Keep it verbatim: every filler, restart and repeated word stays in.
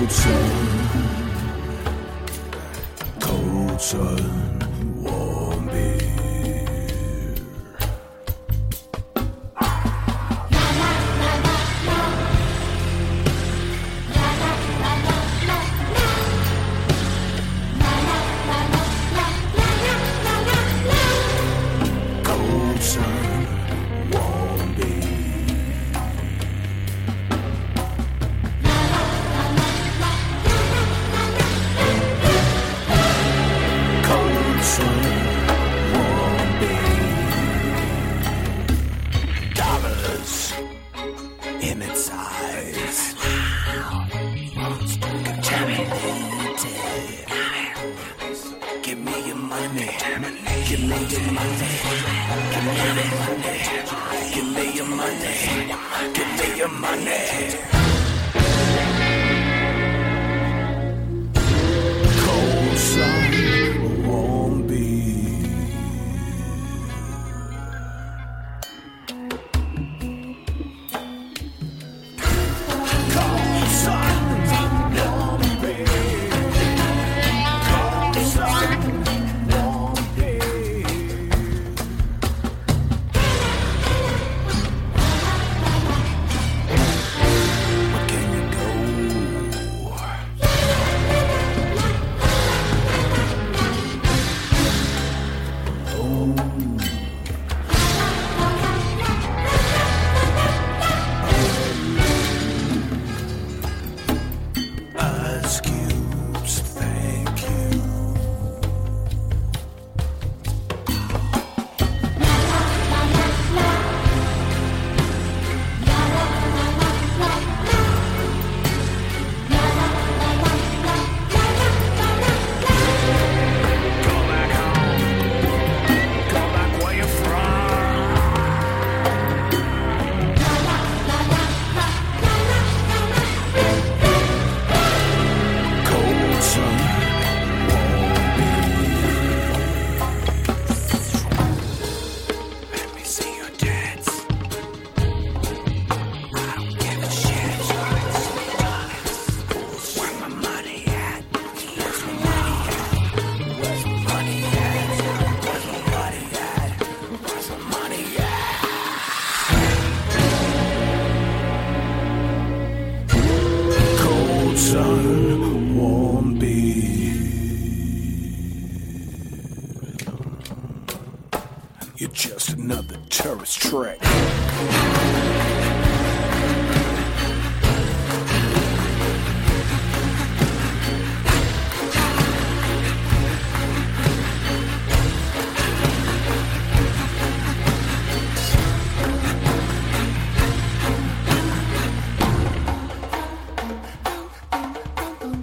Cold sun, cold sun, warm beer. Cold sun, warm beer. Cold sun, warm beer. Dollars in its eyes. Contaminated. Give me your money. Give me your money. Give me your money. Give me your money. Give me your money. Cold sun, warm beer. Cold sun, warm beer. Cold sun, warm beer. Where can you go? Ice cubes, thank you. Go back home. Go back where you're from. Cold sun, warm beer. Let me see your dance. I don't give a shit. Where my money at? Where's my money at? Where's my money at? Where's my money at? Where's my money at? Cold sun, warm beer. You're just another tourist track.